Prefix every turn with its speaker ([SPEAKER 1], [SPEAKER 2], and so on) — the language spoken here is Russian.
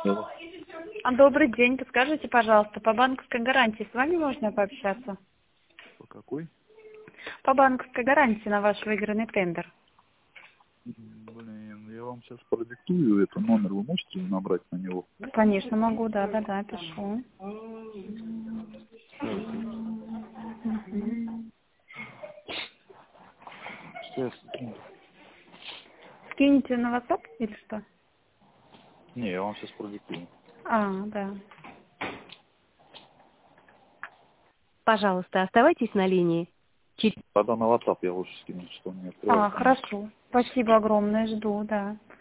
[SPEAKER 1] Да.
[SPEAKER 2] Добрый день. Подскажите, пожалуйста, по банковской гарантии с вами можно пообщаться?
[SPEAKER 1] По какой?
[SPEAKER 2] По банковской гарантии на ваш выигранный тендер.
[SPEAKER 1] Блин, я вам сейчас продиктую это номер, вы можете набрать на него?
[SPEAKER 2] Конечно, могу, да, пишу.
[SPEAKER 1] Сейчас.
[SPEAKER 2] Скинете на WhatsApp или что?
[SPEAKER 1] Не, я вам сейчас продиктую.
[SPEAKER 2] Да.
[SPEAKER 3] Пожалуйста, оставайтесь на линии.
[SPEAKER 1] Тогда на WhatsApp я лучше скину, что мне открывается.
[SPEAKER 2] Хорошо. Спасибо огромное, жду, да.